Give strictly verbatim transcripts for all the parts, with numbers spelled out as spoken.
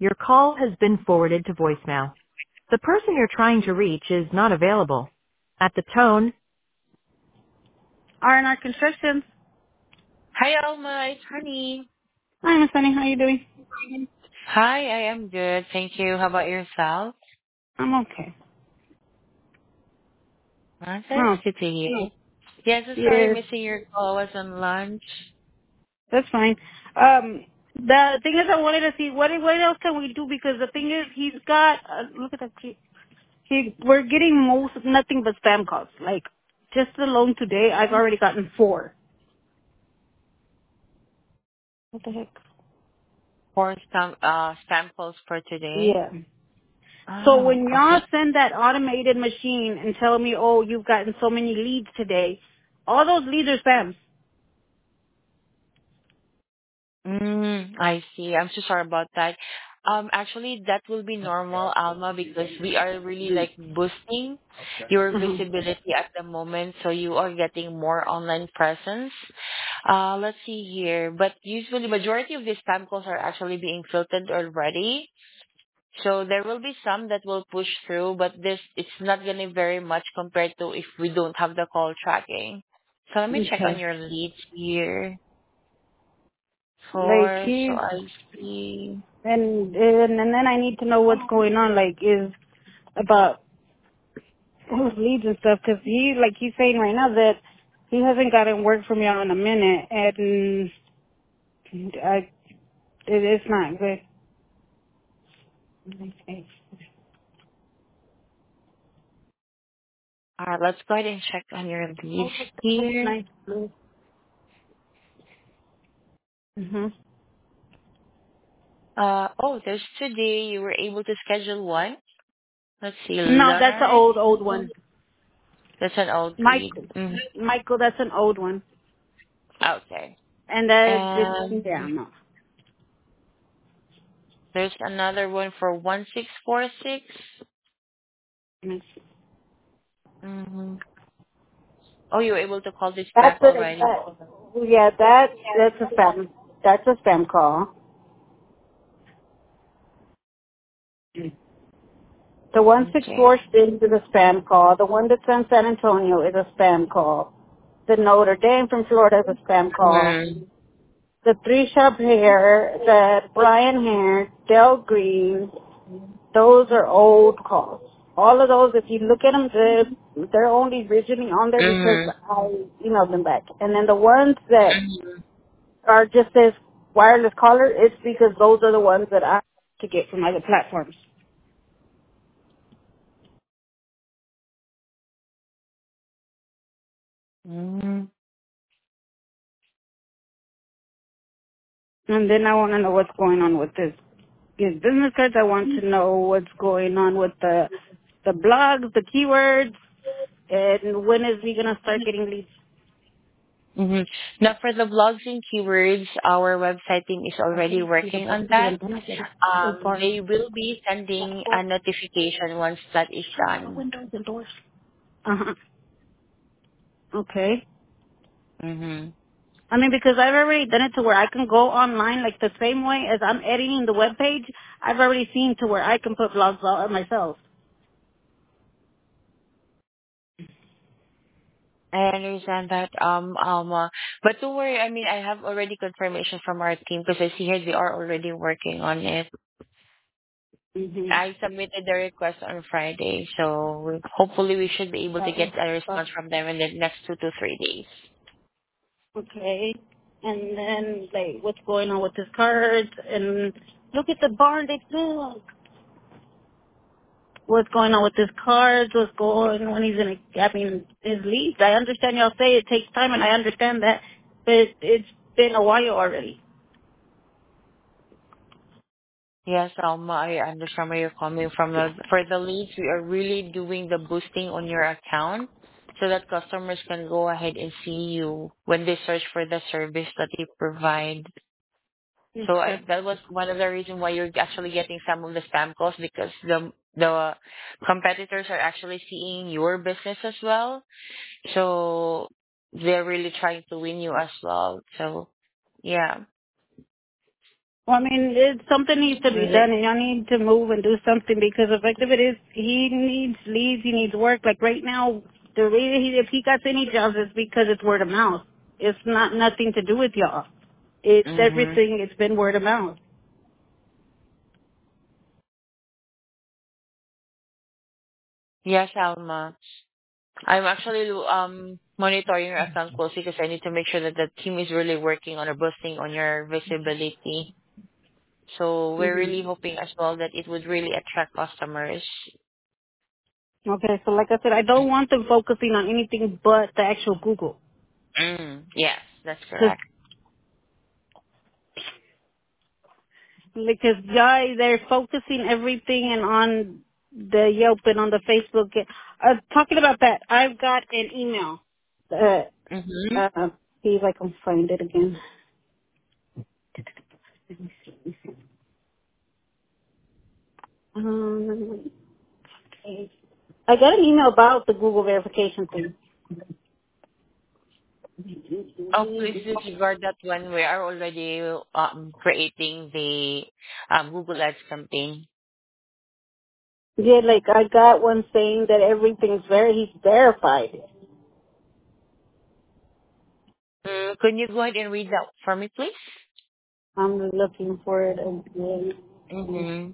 Your call has been forwarded to voicemail. The person you're trying to reach is not available. At the tone, R and R Construction. Hi, Alma. It's Honey. Hi, Miss Sunny. How you doing? Hi, I am good. Thank you. How about yourself? I'm okay. Uh, That's Oh, good to hear. Yeah, so sorry yes, missing your call. I was on lunch. that's fine. Um, the thing is, I wanted to see what what else can we do, because the thing is, he's got uh, look at that. He, he we're getting most nothing but spam calls. Like just alone today, I've already gotten four. What the heck? For some uh samples for today. Yeah. So Oh, when y'all okay. send that automated machine and tell me, oh, you've gotten so many leads today, all those leads are spams. Mm, I see. I'm so sorry about that. Um, actually, that will be normal, Alma, because we are really like boosting your Uh-huh. visibility at the moment, so you are getting more online presence. Uh, let's see here. But usually, majority of these spam calls are actually being filtered already. So there will be some that will push through, but this it's not gonna very much compared to if we don't have the call tracking. So let me check on Okay. your leads here. Like Four, so he's I see. and and and then I need to know what's going on. Like is about his leads and stuff, because he like he's saying right now that he hasn't gotten work from y'all in a minute, and I it, it's not good. Alright, let's go ahead and check on your leads here. Nice blue. Mhm. Uh oh, there's today you were able to schedule one. Let's see, No, that's an Leonard. old old one. That's an old Mike, lead. Mm, Michael, that's an old one. okay. And that just, And yeah, no. there's another one for one six four six. Mm-hmm. Oh, you were able to call this That's back a, already. that, yeah, that, that's a spam, that's a spam call. The Okay. one six four six is a spam call. The one that's in San Antonio is a spam call. The Notre Dame from Florida is a spam call. Mm. The three shop hair, the Brian hair, Del Green, those are old calls. All of those, if you look at them, they're, they're only originally on there because Mm. I emailed them back. And then the ones that are just says wireless caller, it's because those are the ones that I have to get from other platforms. Mm. And then I want to know what's going on with this. These business cards, I want to know what's going on with the the blogs, the keywords, and when is he going to start getting leads? Mm-hmm. Now, for the blogs and keywords, our website team is already working on that. Um, they will be sending a notification once that is done. Uh-huh. Okay. Mm-hmm. I mean, because I've already done it to where I can go online, like the same way as I'm editing the web page. I've already seen to where I can put blogs out myself. I understand that, um, Alma. But don't worry, I mean, I have already confirmation from our team because I see here they are already working on it. hmm I submitted the request on Friday, so hopefully we should be able to get a response from them in the next two to three days. Okay. And then, like, what's going on with his cards? And look at the barn they built. What's going on with his cards? What's going on when he's in a, I mean, his leads. I understand y'all say it takes time, and I understand that, but it's been a while already. Yes, Alma, I understand where you're coming from. Uh, For the leads, we are really doing the boosting on your account so that customers can go ahead and see you when they search for the service that you provide. So I, Okay. that was one of the reasons why you're actually getting some of the spam calls because the the competitors are actually seeing your business as well. So they're really trying to win you as well. So yeah. Well, I mean, it, something needs to be Really? done, and y'all need to move and do something because effective it is. He needs leads. He needs work. Like right now, the reason he, if he got any jobs is because it's word of mouth. It's not nothing to do with y'all. It's Mm-hmm. everything. It's been word of mouth. Yes, Alma. I'm actually um monitoring your account closely because I need to make sure that the team is really working on a boosting on your visibility. So we're hmm really hoping as well that it would really attract customers. Okay, so like I said, I don't want them focusing on anything but the actual Google. Mm, yes, that's Cause, correct. because y'all, they're focusing everything and on the Yelp and on the Facebook. Uh, talking about that, I've got an email. Uh, Mm-hmm. uh, see if I can find it again. Um, okay. I got an email about the Google verification thing. Oh, please disregard that one. We are already um, creating the um, Google Ads campaign. Yeah, like I got one saying that everything's very he's verified. Mm, can you go ahead and read that for me, please? I'm looking for it again. Mm-hmm.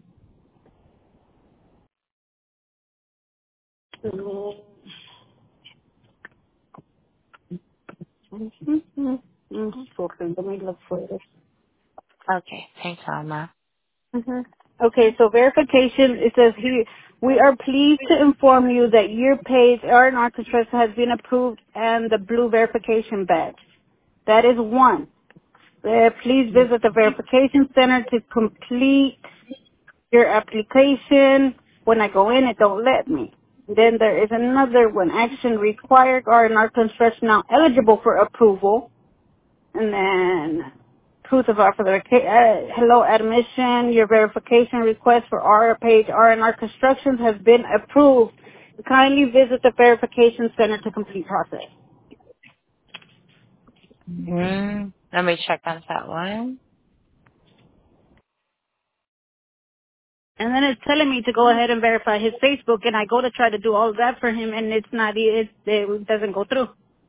Okay, let me look for it. Okay, thanks, Alma. hmm Okay, so verification, it says here, we are pleased to inform you that your page, R and R Construction, has been approved and the blue verification badge. That is one. Uh, please visit the verification center to complete your application. When I go in, it don't let me. Then there is another one, action required, R and R Construction now eligible for approval. And then proof of authentication, uh, hello admission, your verification request for our page R and R Constructions has been approved. Kindly visit the verification center to complete process. Mm, let me check on that one. And then it's telling me to go ahead and verify his Facebook, and I go to try to do all of that for him, and it's not, it, it doesn't go through.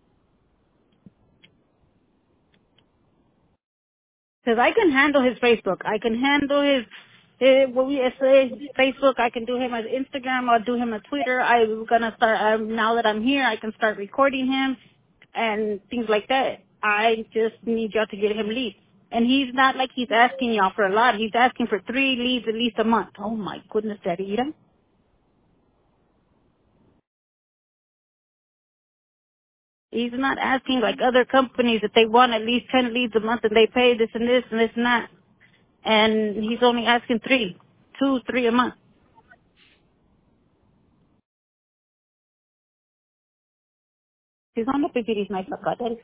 Because I can handle his Facebook. I can handle his, his what we say, Facebook. I can do him as Instagram. I'll do him as Twitter. I'm gonna start. Um, now that I'm here, I can start recording him and things like that. I just need y'all to get him leads. And he's not like he's asking y'all for a lot. He's asking for three leads at least a month. Oh my goodness, Daddy Ida. He's not asking like other companies that they want at least ten leads a month and they pay this and this and this and that. And he's only asking three, two, three a month. He's on the pipiris my pagkatay.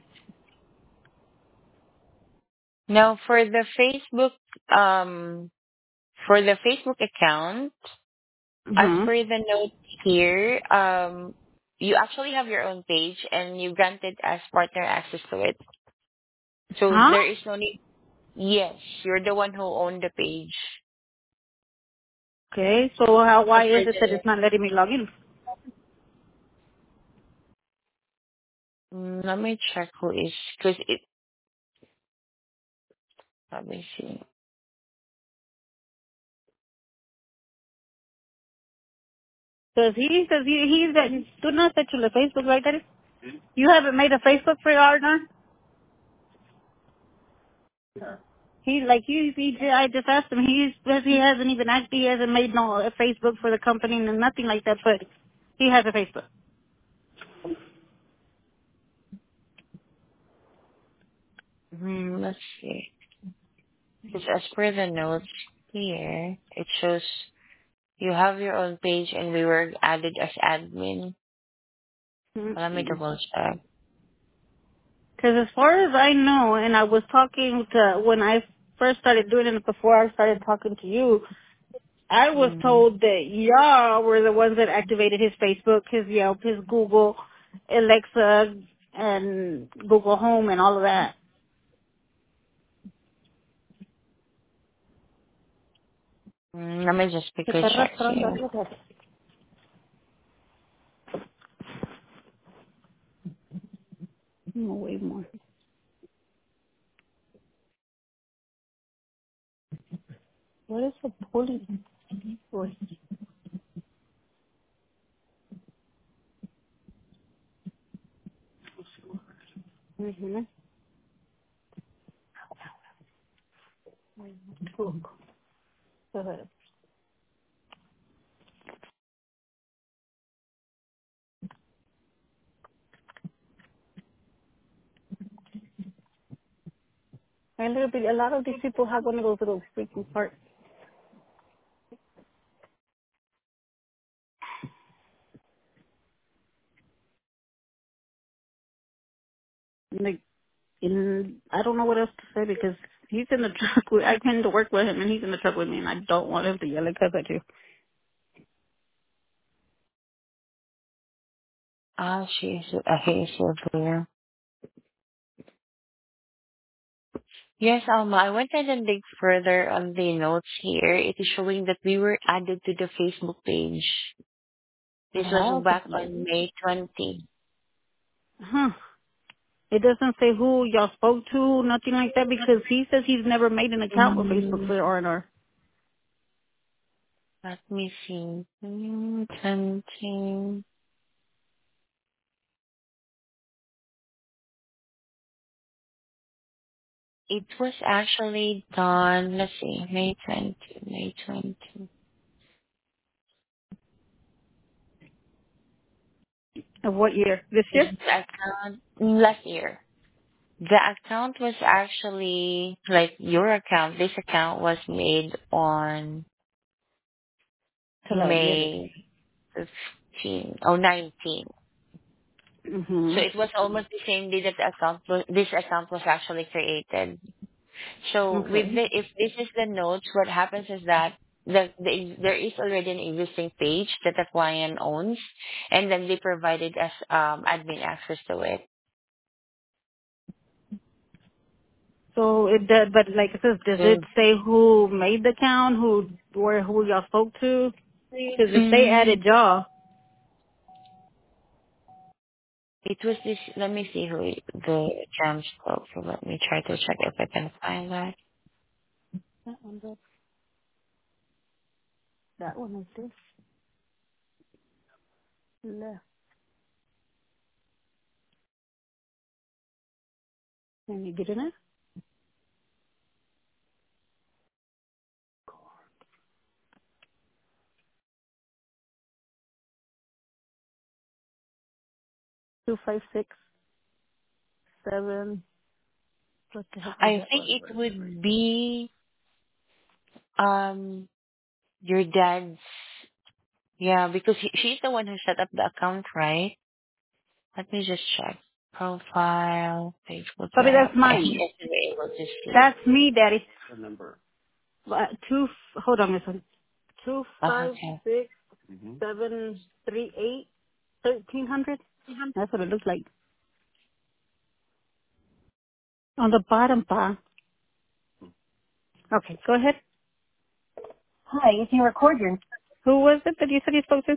Now, for the Facebook, um, for the Facebook account, as Mm-hmm. per the note here, um, you actually have your own page and you granted as partner access to it. So Huh? there is no need. Yes, you're the one who owned the page. Okay, so how, As why per is it the that note. it's not letting me log in? Mm, let me check who is, because it, let me see. Because he says he, he's that, do not set you the Facebook like that. You haven't made a Facebook for your partner? He, like, he, he, I just asked him, he says he hasn't even actually, he hasn't made no a Facebook for the company and nothing like that, but he has a Facebook. Hmm, let's see. Because as per the notes here, it shows you have your own page and we were added as admin. Let me double check. Because as far as I know, and I was talking to, when I first started doing it before I started talking to you, I was Mm. told that y'all were the ones that activated his Facebook, his Yelp, his Google, Alexa, and Google Home and all of that. Mm, let me just Se quickly está check arrastrando here. arriba. Espérate. No, way more. What is the pulling for? Mm-hmm. Look. A ver. A little bit, a lot of these people have one of those little freaking parts. Like, in, I don't know what else to say because he's in the truck with, I tend to work with him and he's in the truck with me and I don't want him to yell at us at you. Ah, she's uh, he's here. Yes, um, I went ahead and dig further on the notes here. It is showing that we were added to the Facebook page. This was Wow, back but, on May twentieth. huh. It doesn't say who y'all spoke to, nothing like that, because he says he's never made an account with Facebook Mm, for R and R. let me see. Mm, twenty. It was actually done, let's see, May twentieth, May twentieth. Of what year? This This year? account, last year. The account was actually, like your account, this account was made on Till last year. May fifteenth, oh, nineteenth. Mm-hmm. So it was almost the same day that the account was, this account was actually created. So with Okay. the, if this is the notes, what happens is that the, the, there is already an existing page that the client owns, and then they provided us um, admin access to it. So it does, but like it says, does it So, say who made the account, who, or who y'all spoke to? Because if they mm, added y'all, it was this. Let me see who the account spoke. So let me try to check if I can find that. that one, that, that one is this left. Can you get in it? Two five six seven. What the heck was I that think one? it would be um your dad's. Yeah, because he, she's the one who set up the account, right? Let me just check. Profile, Facebook Probably Live. that's I think mine. I should be able to see. That's me, Daddy. Uh, two. Hold on, Miss. Two Oh, five okay. six seven three eight thirteen hundred. That's what it looks like on the bottom bar. Okay, go ahead. Hi, you can record your. Who was it that you said you spoke to?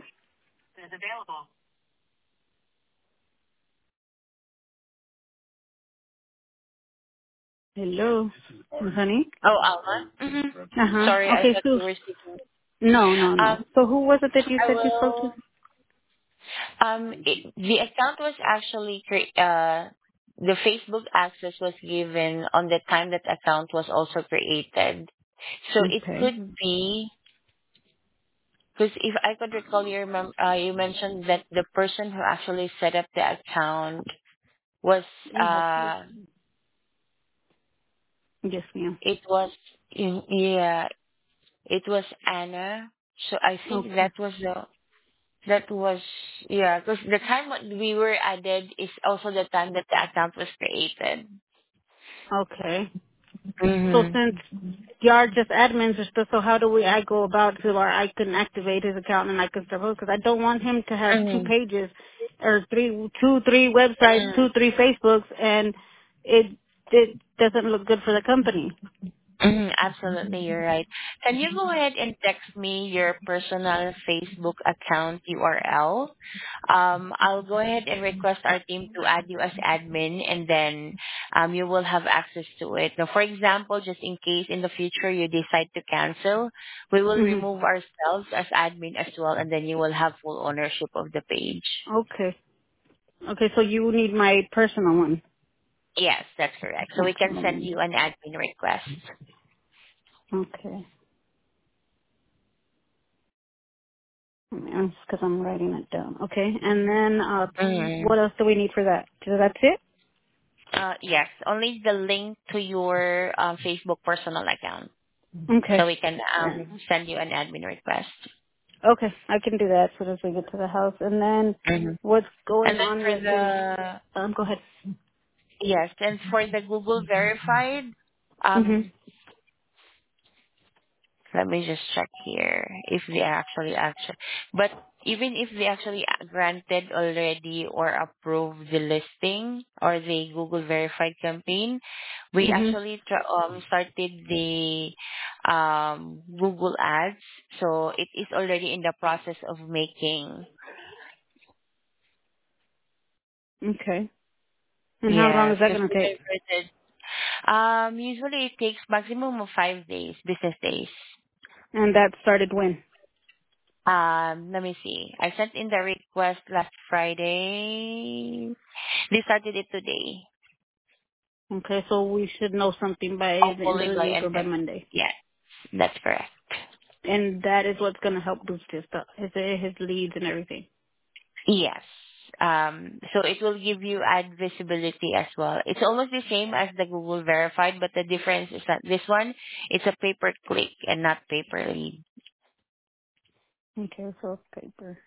Hello, honey. Oh, Alma? Mm-hmm. Uh huh. Sorry, I Okay, thought so you were speaking. no, no, no. Um, So who was it that you I said you spoke to? will. Um, it, the account was actually cre- uh, the Facebook access was given on the time that account was also created. So it Okay. could be because if I could recall, you remember uh, you mentioned that the person who actually set up the account was You have to. uh Yes, ma'am. it was in, yeah it was Anna. So I think Okay. that was the that was yeah because the time when we were added is also the time that the account was created. Okay. So Mhm. since y'all are just admins or stuff, so how do we I go about to where I can activate his account and I can start because I don't want him to have two Mhm. pages or three, two, three websites, Mhm. two, three Facebooks, and it it doesn't look good for the company. Mhm, absolutely, you're right. Can you go ahead and text me your personal Facebook account U R L? Um, I'll go ahead and request our team to add you as admin, and then um, you will have access to it. Now, for example, just in case in the future you decide to cancel, we will Mhm. remove ourselves as admin as well, and then you will have full ownership of the page. Okay. Okay, so you need my personal one. Yes, that's correct. So we Okay, can let send me. you an admin request. Okay. Because I'm writing it down. Okay, and then uh, Mhm. what else do we need for that? So that's it. Uh, yes, only the link to your um, Facebook personal account, so Okay. we can Yeah. um, send you an admin request. Okay, I can do that as soon as we get to the house. And then hmm what's And going then on for with his? the Um, go ahead. yes, and for the Google verified, Mhm. um, let me just check here if they actually actually, but even if they actually a- granted already or approved the listing or the Google verified campaign, we Mhm. actually tr- um, started the um, Google ads, so it is already in the process of making. Okay. And how long Yes, is that because gonna we take? diverted. Um, usually it takes maximum of five days, business days. And that started when? Um, let me see. I sent in the request last Friday. They started it today. Okay, so we should know something by the end of Hopefully the by week end or by of Monday. yes, that's correct. And that is what's gonna help boost his stuff, his his leads and everything. Yes. Um, so it will give you ad visibility as well. It's almost the same as the Google Verified, but the difference is that this one, it's a pay per click and not pay per lead. Okay, so paper.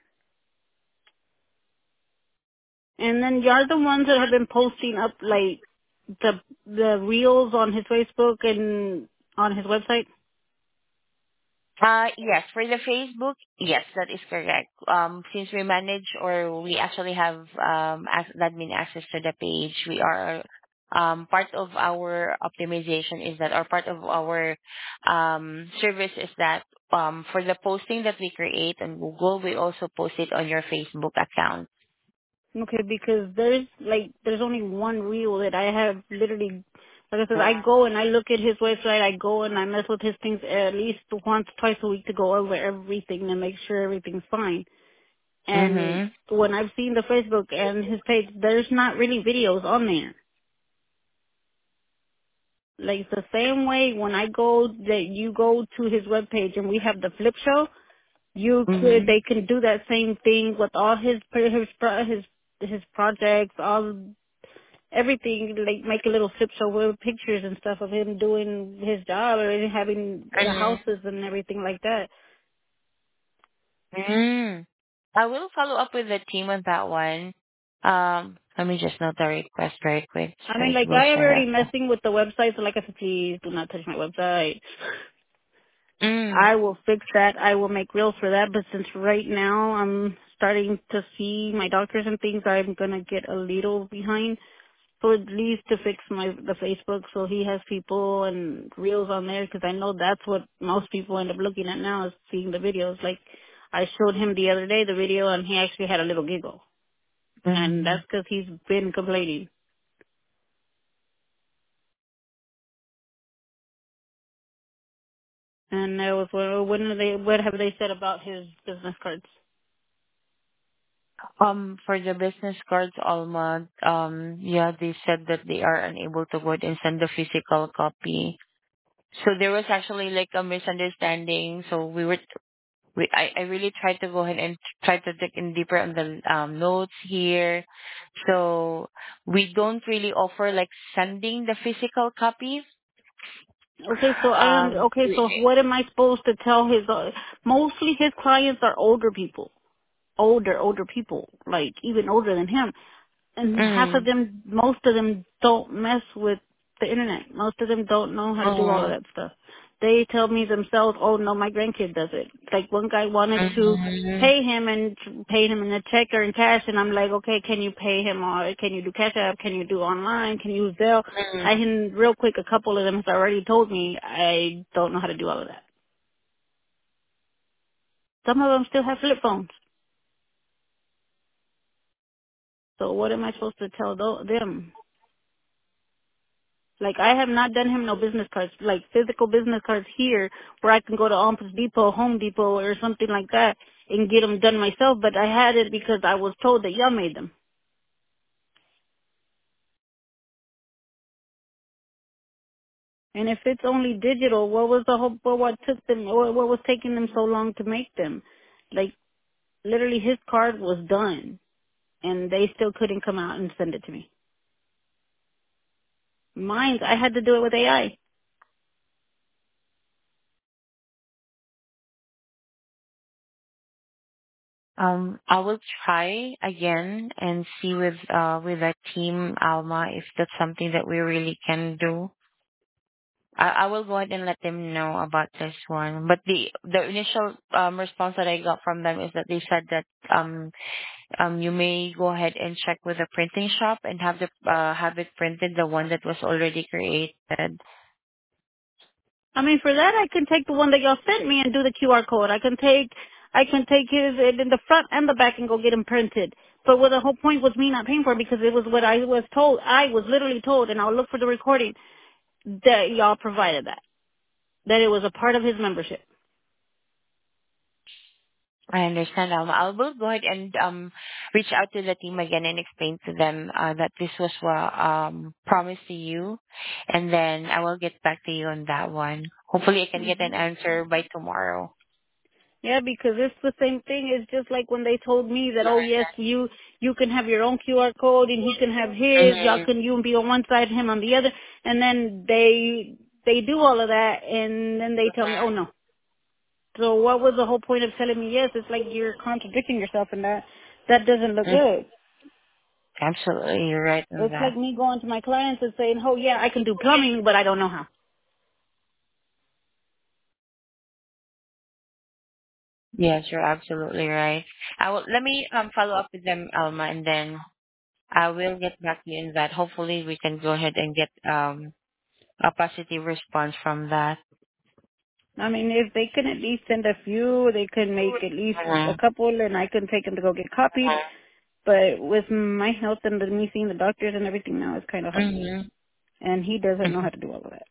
And then you're the ones that have been posting up like the the reels on his Facebook and on his website. Uh, yes, for the Facebook, yes, that is correct. Um, since we manage or we actually have um, ac- admin access to the page, we are um, part of our optimization is that, or part of our um, service is that um, for the posting that we create on Google, we also post it on your Facebook account. Okay, because there's like there's only one reel that I have literally. Like I said, I go and I look at his website. I go and I mess with his things at least once, twice a week to go over everything and make sure everything's fine. And Mm-hmm. when I've seen the Facebook and his page, there's not really videos on there. Like it's the same way when I go that you go to his webpage and we have the flip show, you could Mm-hmm. they can do that same thing with all his his pro- his his projects, all everything. Like make a little flip show with pictures and stuff of him doing his job or having the Mm-hmm. houses and everything like that. Mm. I will follow up with the team on that one. Um, let me just note the request very quick I so mean, it like will I am share already up. messing with the website, so like I said, please do not touch my website. Mm. I will fix that. I will make reels for that. But since right now I'm starting to see my doctors and things, I'm gonna get a little behind. So at least to fix my the Facebook, so he has people and reels on there, because I know that's what most people end up looking at now is seeing the videos. Like I showed him the other day the video, and he actually had a little giggle, and Mm. that's because he's been complaining. And that was when when are they what have they said about his business cards? Um, for the business cards, Alma, um, yeah, they said that they are unable to go ahead and send the physical copy. So there was actually like a misunderstanding. So we were, we, I, I really tried to go ahead and try to dig in deeper on the um, notes here. So we don't really offer like sending the physical copy. Okay, so I am Um, okay. So what am I supposed to tell his? Uh, mostly his clients are older people, older older people, like even older than him, and half of mm, them, most of them don't mess with the internet. Most of them don't know how to do all of mm, that stuff. they tell me themselves, oh no, my grandkid does it. Like one guy wanted to Mhm. pay him and pay him in a check or in cash, and I'm like, okay, can you pay him or can you do Cash App? Can you do online? Can you use Zelle? Mhm. I can real quick. A couple of them has already told me I don't know how to do all of that. Some of them still have flip phones. So what am I supposed to tell tho- them? Like I have not done him no business cards, like physical business cards here, where I can go to Office Depot, Home Depot, or something like that and get them done myself. But I had it because I was told that y'all made them. And if it's only digital, what was the whole? What, what took them? What, what was taking them so long to make them? Like literally, his card was done, and they still couldn't come out and send it to me. Mine, I had to do it with A I. Um, I will try again and see with uh with the team Alma if that's something that we really can do. I, I will go ahead and let them know about this one. But the the initial um response that I got from them is that they said that um um you may go ahead and check with the printing shop and have the uh have it printed, the one that was already created. I mean, for that, I can take the one that y'all sent me and do the Q R code. I can take, I can take his it in the front and the back and go get him printed. But what the whole point was me not paying for it because it was what I was told. I was literally told, and I'll look for the recording that y'all provided that, that it was a part of his membership. I understand. Um, I will go ahead and um reach out to the team again and explain to them uh, that this was uh, um promised to you, and then I will get back to you on that one. Hopefully, I can get hmm an answer by tomorrow. Yeah, because it's the same thing. It's just like when they told me that, oh yes, you you can have your own Q R code and he can have his. Y'all Mhm. can you be on one side, him on the other, and then they they do all of that, and then they tell me, oh no. So what was the whole point of telling me yes? It's like you're contradicting yourself, and that that doesn't look Mm, good. absolutely, you're right on It's like that. me going to my clients and saying, oh yeah, I can do plumbing, but I don't know how. Yes, you're absolutely right. I will let me um follow up with them, Alma, and then I will get back to you in that. Hopefully, we can go ahead and get um a positive response from that. I mean, if they can at least send a few, they can make at least a Mhm. couple, and I can take them to go get copied. But with my health and the, me seeing the doctors and everything now, it's kind of hard. Mhm. And he doesn't know Mhm. how to do all of that.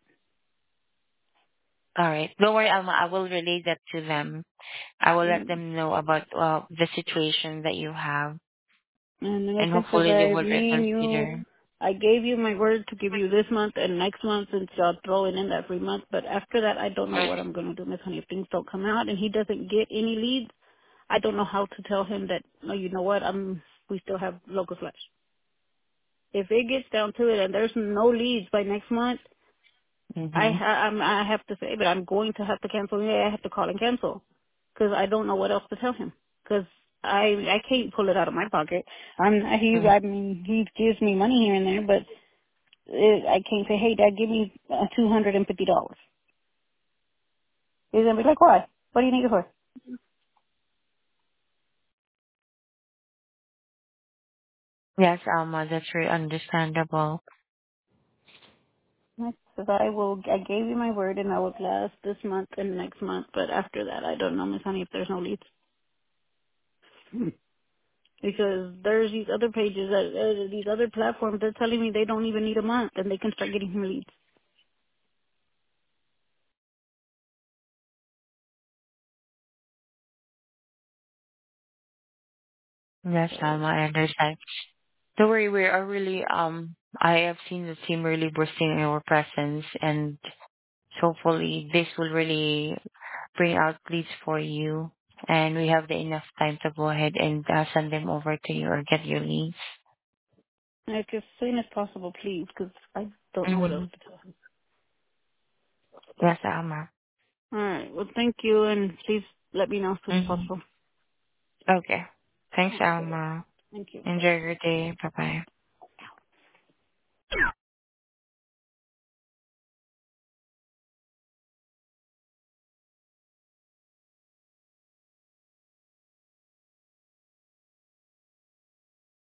All right. Don't worry, Alma. I will relay that to them. I will let Mm. them know about uh, the situation that you have, And then it's and just because hopefully they I, will me and you, reconsider. I gave you my word to give you this month and next month since y'all throwing in that free month. But after that, I don't know what I'm going to do, Miss Honey. If things don't come out and he doesn't get any leads, I don't know how to tell him that, no, you know what, I'm, we still have local flash. If it gets down to it and there's no leads by next month, I Mm-hmm. ha- I'm, I have to say, but I'm going to have to cancel. Yeah, I have to call and cancel because I don't know what else to tell him. Because I I can't pull it out of my pocket. I'm he I mean he gives me money here and there, but it, I can't say, hey, Dad, give me uh, two hundred and fifty dollars. He's gonna be like, why? What do you need it for? Yes, Alma, that's very understandable. I said, I will. I gave you my word, and I will last this month and next month. But after that, I don't know, Miss Honey, if there's no leads. Because there's these other pages that uh, these other platforms they're telling me they don't even need a month and they can start getting him leads. Yes, So Alma, I understand. Don't worry, we are really um. I have seen the team really boosting our presence, and hopefully this will really bring out leads for you, and we have the enough time to go ahead and uh, send them over to you or get your leads. like as soon as possible, please, because I don't know what else Mm-hmm. to tell him. Yes, Alma. All right. Well, thank you, and please let me know as soon as Mm-hmm. possible. Okay. Thanks, Okay. Alma. Thank you. Bye. Enjoy your day. Bye bye.